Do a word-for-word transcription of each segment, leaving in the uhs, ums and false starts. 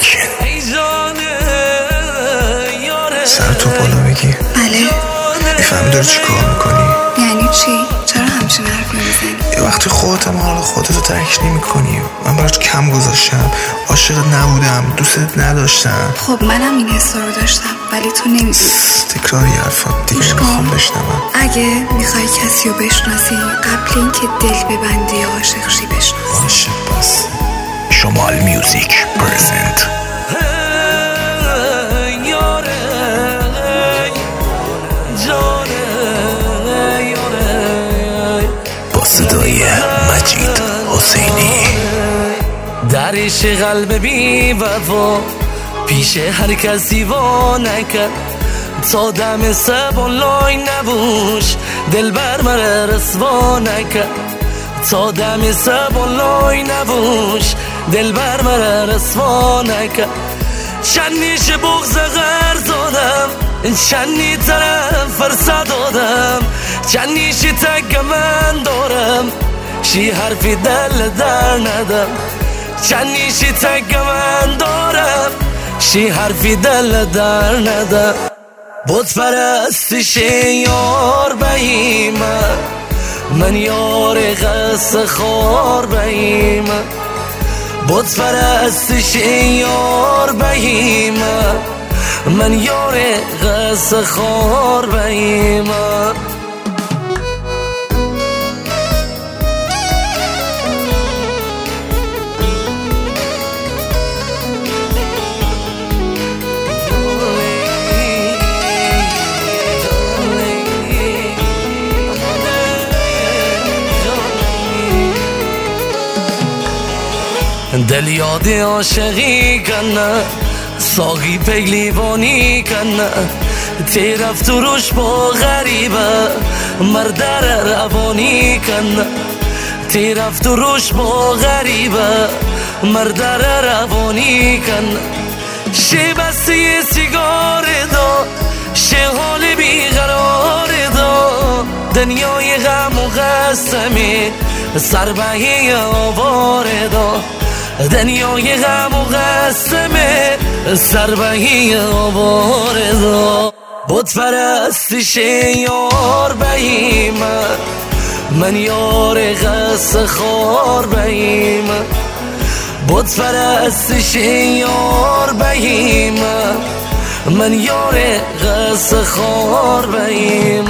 پروداکشن. سر تو بالا بگی. بله. میفهمی داری چی کار میکنی؟ یعنی چی؟ چرا همچین حرفی میزنی؟ یه وقتی خودت هم حال خودتو درک نمی کنی. من برات کم گذاشتم، عاشقت نبودم، دوستت نداشتم. خب منم این حسا رو داشتم ولی تو نمیدونی. تکراری حرفات دیگه نمیخوام بشنوم. اگه میخوای کسی رو بشناسی قبل اینکه دل ببندی عاشق شی بشناسی. باشه بس. شمال میوزیک پرزنت. صدای مجید حسینی. درش قلب بی وفا پیش هر کسی وا نکرد، تا دم سبان لای نبوش دل بر مره رسوا نکرد، تا دم سبان لای نبوش دل بر مره رسوا نکرد. چندیش بغض غر دادم، چندی طرف فرصت دادم، چندیش تک من دارم شی حرفی دل در ندم، چندیش تک من دارم شی حرفی دل در ندم. بود پرستش یار باییم من یار قص خار باییم، بود پرستش یار باییم من یار قص خار باییم. دل یاد عاشقی کنه، ساقی پگلیوانی کنه، طرف تو روش با غریبه مردر روانی کنه، طرف تو روش با غریبه مردر روانی کنه. شه بسته سیگار دا، شه حال بیقرار دا، دنیای غم و قسمی سربهی آوار دا، دنیای غم و قسمه سربهی آوار دا. بود پرستش یار باییم من یار قص خار باییم، بود پرستش یار باییم من یار قص خار باییم.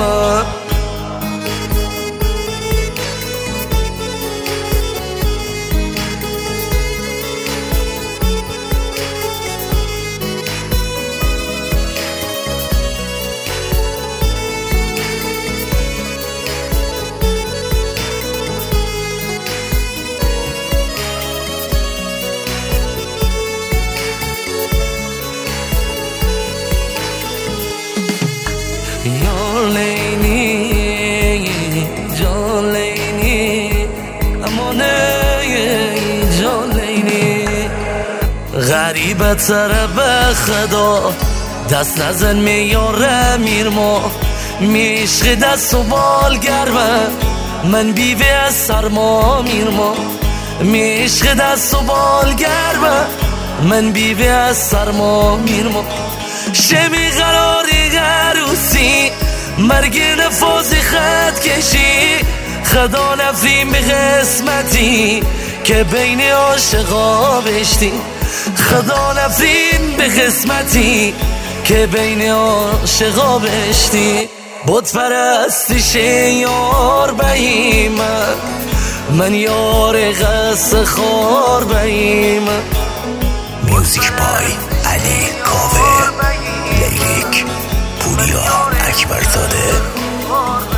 غریبت سر به خدا دست نزن میاره میرما، میشق دست و بال گرمه من بیوه از سرما میرما، میشق دست و بال گرمه من بیوه از سرما میرما. شمی قراری غروسی مرگ نفاذی خط کشی، خدا نفرین به قسمتی که بین عاشقا بشتی، خدا نفرین به قسمتی که بین عاشقا بشتی. بود پرستش یار باییم من یار قص خار باییم. میوزیک بای علی کاوه، لیریک پوریا اکبرزاده.